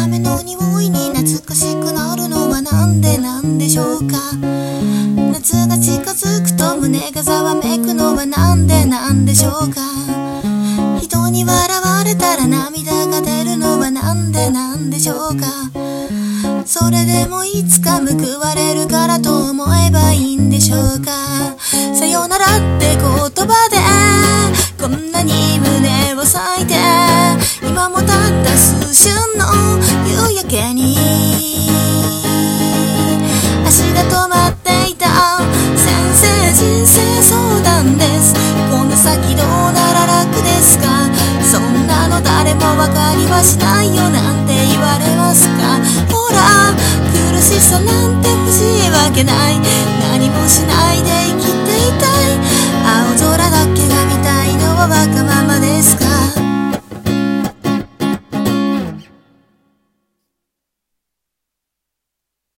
めの匂いに懐かしくなるのはなんでなんでしょうか。夏が近づくと胸がざわめくのはなんでなんでしょうか。人に笑われたら涙が出るのはなんでなんでしょうか。それでもいつか報われるからと思えばいいんでしょうか。さよならって言葉でこんなに胸を裂いて、今もたった数瞬の夕焼けに足が止まっていた。先生人生相談です。この先どうなら楽ですか。そんなの誰も分かりはしないよなんて言われますか。ほら苦しさなんて欲しいわけない。何もしないで生きていたい。青空だけが見たいのはわがままですか。